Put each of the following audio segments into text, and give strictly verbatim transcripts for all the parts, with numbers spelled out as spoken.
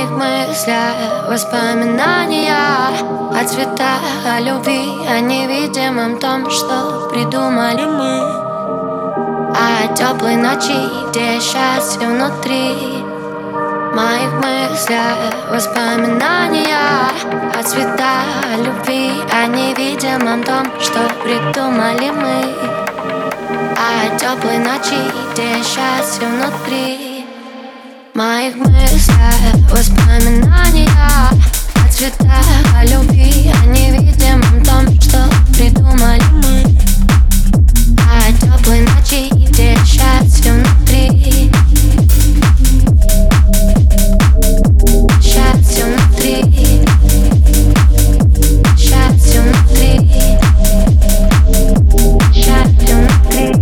моих мыслях воспоминания о цветах, о любви, о невидимом том, что придумали мы, о теплой ночи, где счастье внутри. В моих мыслях воспоминания о цветах, о любви, о невидимом том, что придумали мы, о теплой ночи, где счастье внутри. В моих мыслях воспоминания о цветах, о любви, о невидимом том, что придумали мы, о теплой ночи, где счастье внутри. Счастье внутри. Счастье внутри. Счастье внутри.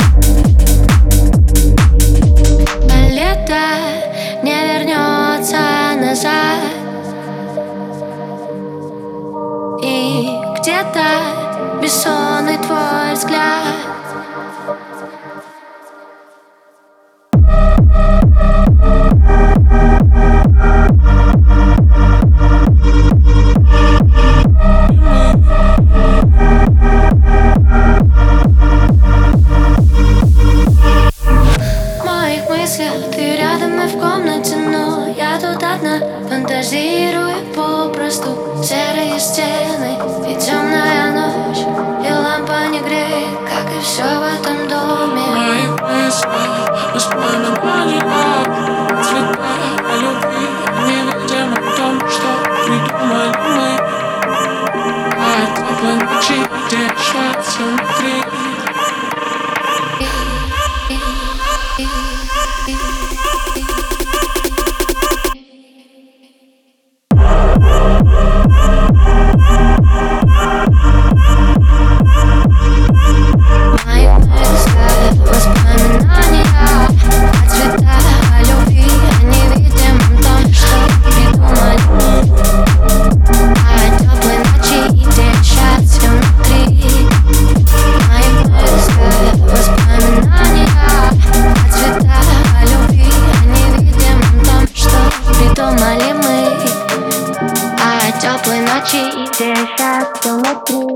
Лето не вернется назад, и где-то бессонный твой взгляд. Ты рядом и в комнате, но я тут одна, фантазирую попросту. Серые стены и темная ночь, и лампа не греет, как и все в этом доме. В моих мыслях воспоминания о цветах, о любви, о невидимом том, что придумали мы, о теплой ночи, где счастье внутри. Придумали мы о теплой ночи, где счастье внутри.